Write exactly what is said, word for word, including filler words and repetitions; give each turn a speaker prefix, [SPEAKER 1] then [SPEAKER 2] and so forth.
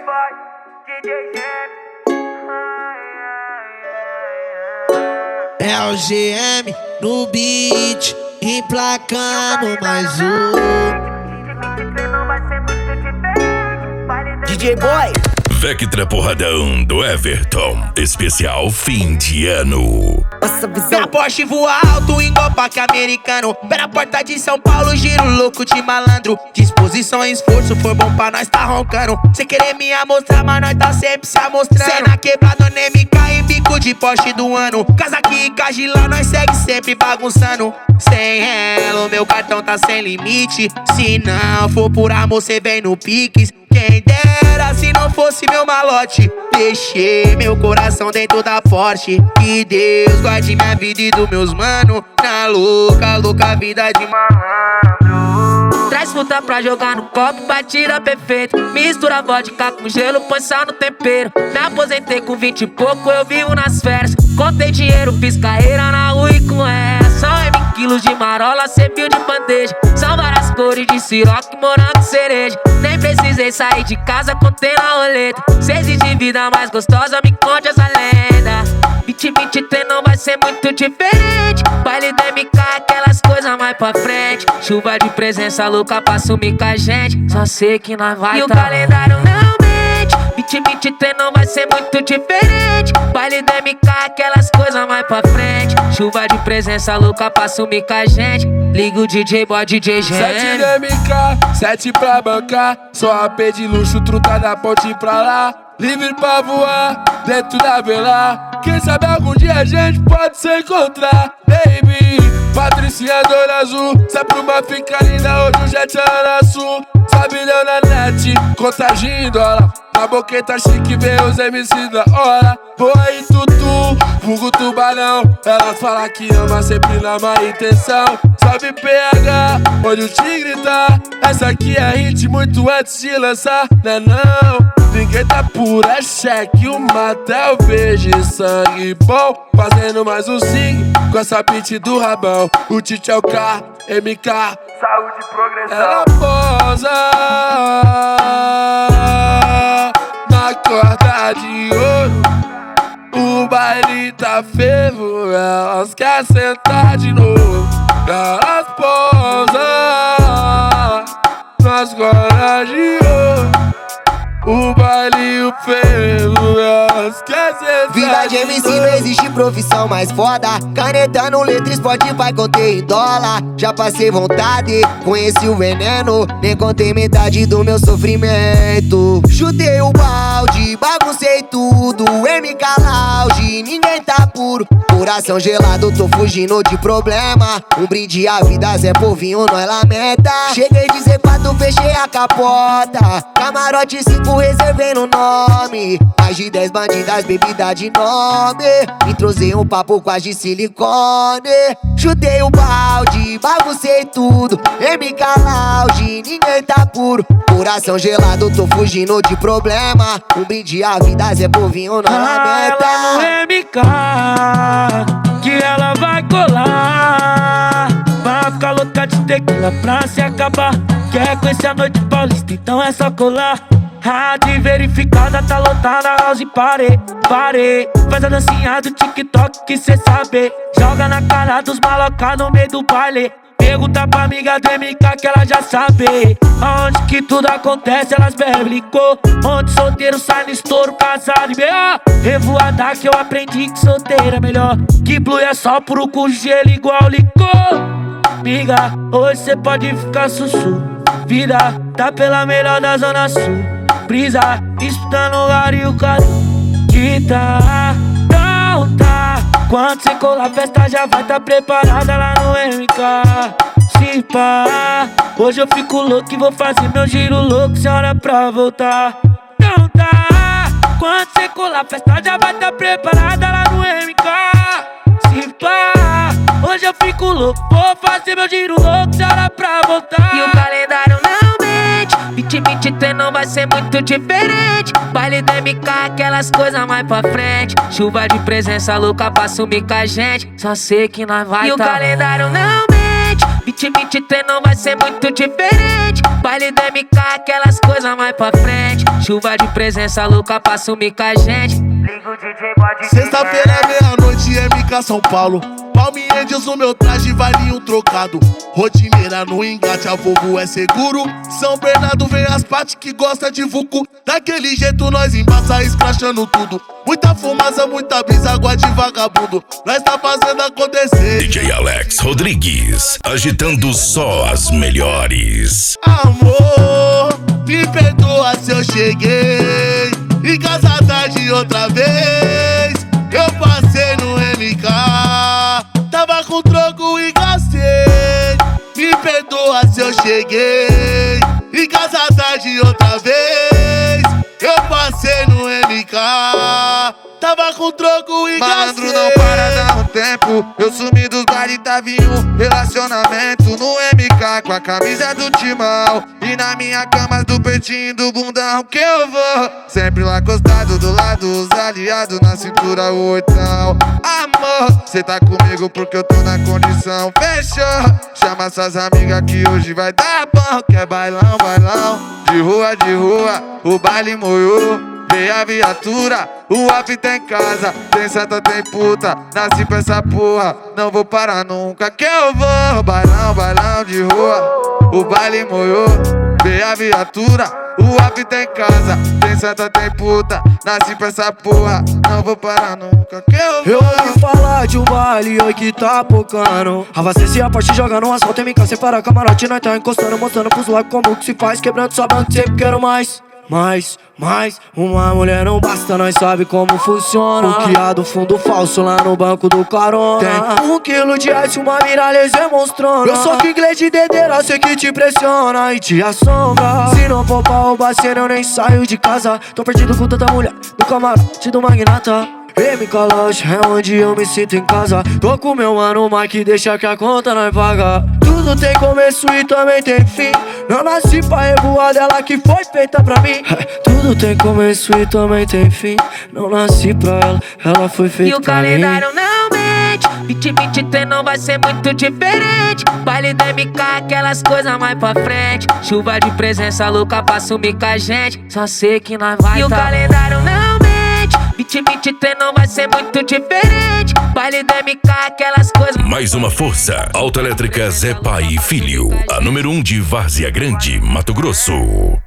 [SPEAKER 1] Boy, D J Gem.
[SPEAKER 2] É o G M no beat, emplacando mais um.
[SPEAKER 1] D J Boy.
[SPEAKER 3] Vectra Porradão do Everton, especial fim de ano.
[SPEAKER 1] Nossa visão.
[SPEAKER 2] Minha Porsche voa alto igual parque americano. Pela porta de São Paulo, giro louco de malandro. Disposição e esforço, foi bom pra nós tá roncando. Cê querer me amostrar, mas nós tá sempre se amostrando. Cena quebrada, nem me cai em bico de Porsche do ano. Casa aqui e Cagilá, nós segue sempre bagunçando. Sem ela, meu cartão tá sem limite. Se não for por amor, cê vem no Pix. Quem dera se não fosse meu malote. Deixei meu coração dentro da Porsche. Que Deus guarde minha vida e dos meus mano. Na louca, louca vida de malandro. Traz fruta pra jogar no copo, batida perfeito. Mistura vodka com gelo, põe sal no tempero. Me aposentei com vinte e pouco, eu vivo nas férias. Contei dinheiro, fiz carreira na rua e com essa. São vinte quilos de marola, cê viu de bandeja. São várias cores de siroque, morango, cereja. Nem precisei sair de casa, contei na roleta. Se existe vida mais gostosa, me conte essa lenda. vinte e vinte e três não vai ser muito diferente. Baile da M K, aquelas coisas mais pra frente. Chuva de presença louca pra sumir com a gente. Só sei que nós vai. E tá o calendário não mente. vinte e vinte e três não vai ser muito diferente. Baile da M K, aquelas coisas mais pra frente. Chuva de presença louca pra sumir com a gente. Liga o D J Boy, D J Gem.
[SPEAKER 4] Sete da M K, sete pra bancar. Só A P de luxo, truta da ponte pra lá. Livre pra voar, dentro da vela. Quem sabe algum dia a gente pode se encontrar. Baby, Patricinha Dona Azul. Se é pra uma fica linda, hoje o jet é na sul. Sabe não na net, contagem em dólar. Na boqueta chique, vê os M C da hora. Boa e tutu, vulgo tubarão. Elas falam que ama sempre na má intenção. Salve P H, onde o tigre tá. Essa aqui é hit muito antes de lançar, né não? Ninguém tá puro, é cheque, o Matel vejo sangue bom. Fazendo mais um sing com essa beat do rabão. O Tite é o K, M K,
[SPEAKER 1] Saúde e progressão.
[SPEAKER 4] ela posa na corda de ouro. O baile tá fervo, elas querem sentar de novo. Elas posam nas cordas de ouro. O baile e o fervo, elas querem sentar.
[SPEAKER 5] Vida de M C não existe profissão mais foda. Canetando letra, Spotify contei em dólar. Já passei vontade, conheci o veneno. Nem contei metade do meu sofrimento. Chutei o balde, baguncei tudo. M K Lounge, ninguém tá puro. Coração gelado, tô fugindo de problema. Um brinde à vida, Zé Povinho, nós lamenta. Cheguei de Z quatro, fechei a capota. Camarote cinco, reservei no nome. Mais de dez bandidas, bebida de nome. Entrosei um papo quase de silicone. Chutei o balde, baguncei tudo. M K Lounge, ninguém tá puro. Coração gelado, tô fugindo de problema. Um brinde à vida, Zé Povinho, nós lamenta.
[SPEAKER 6] Ela no M K, que ela vai colar. Vai ficar louca de tequila pra se acabar. Quer conhecer a noite paulista, então é só colar. Rádio verificada, tá lotada, house parei, parei. Faz a dancinha do TikTok que cê sabe. Joga na cara dos maloca no meio do baile. Pergunta pra amiga do M K que ela já sabe. Aonde que tudo acontece, elas bebem licor. Onde solteiro sai no estouro, casado e B O. Revoada que eu aprendi que solteiro é melhor. Que blue é só puro com gelo igual licor. Amiga, hoje cê pode ficar sussu. Vida tá pela melhor da zona sul. Brisa, escutando o ar e o carinho que tá, não tá. Quando cê colar a festa já vai tá preparada lá no M K. Se pá, hoje eu fico louco e vou fazer meu giro louco. Se hora pra voltar, não tá. Quando cê colar a festa já vai tá preparada lá no M K. Se pá, hoje eu fico louco, vou fazer meu giro louco. Se hora pra voltar.
[SPEAKER 2] E o calendário não mente. vinte e vinte e três não vai ser muito diferente. Baile da M K, aquelas coisas mais pra frente. Chuva de presença louca pra sumir com a gente. Só sei que nós vai. E o calendário não mente. vinte vinte e vinte e três não vai ser muito diferente. Baile do M K, aquelas coisas mais pra frente. Chuva de presença louca pra sumir com a gente.
[SPEAKER 1] Liga o D J, pode
[SPEAKER 4] Sexta-feira, meia-noite, M K São Paulo. Palm Angels no meu traje, vale um trocado. Rotineira no engate, a fogo é seguro. São Bernardo vem as partes que gosta de vucu. Daquele jeito nós embaça, escrachando tudo. Muita fumaça, muita brisa, água de vagabundo. Nós tá fazendo acontecer.
[SPEAKER 3] D J Alex Rodrigues, agitando só as melhores.
[SPEAKER 4] Amor, me perdoa se eu cheguei em casa tarde outra vez. Eu passei no M K, tava com troco e gastei. Me perdoa se eu cheguei em casa tarde outra vez. Eu passei no M K, tava com troco e
[SPEAKER 7] Malandro
[SPEAKER 4] gastei.
[SPEAKER 7] não para, dá um tempo. Eu sumi dos bares, tava em um relacionamento no M K com a camisa do Timão. E na minha cama do peitinho do bundão que eu vou. Sempre lá acostado do lado, os aliados na cintura, o oitão. Amor, cê tá comigo porque eu tô na condição. Fechou, chama suas amigas que hoje vai dar bom. Quer bailão, bailão, de rua, de rua, o baile moiou. Vem a viatura, o off tem casa, tem santa, tem puta, nasci pra essa porra, não vou parar nunca que eu vou. Bailão, bailão de rua, o baile moiou. Vem a viatura, o off tem casa, tem santa, tem puta, nasci pra essa porra, não vou parar nunca que eu vou.
[SPEAKER 6] Eu ouvi falar de um baile oi que tá pocando. Abastece a parte jogando um asfalto, M K separa camarote, nós tá encostando, mostrando pros lados como que se faz, quebrando sua banca, sempre quero mais. Mais, mais, uma mulher não basta, nós sabe como funciona. O que há do fundo falso lá no banco do carona. Tem um quilo de ice, uma mira laser monstrona. Eu sou inglês de dedeira, sei que te pressiona e te assombra. Se não for pra roubar cena, eu nem saio de casa. Tô perdido com tanta mulher no camarote do magnata. M K Lounge é onde eu me sinto em casa. Tô com meu mano Mike, deixa que a conta nós paga. Tudo tem começo e também tem fim. Não nasci pra revoar dela que foi feita pra mim. Tudo tem começo e também tem fim. Não nasci pra ela, ela foi feita pra mim.
[SPEAKER 2] E o calendário não mente, vinte e vinte e três não vai ser muito diferente. Baile do M K, aquelas coisas mais pra frente. Chuva de presença louca pra sumir com a gente. Só sei que nós vai. E o calendário não mente, vinte e vinte e três não vai ser muito diferente. Baile do M K, aquelas coisas.
[SPEAKER 3] Mais uma força. Autoelétrica Zé Pai e Filho. A número um de Várzea Grande, Mato Grosso.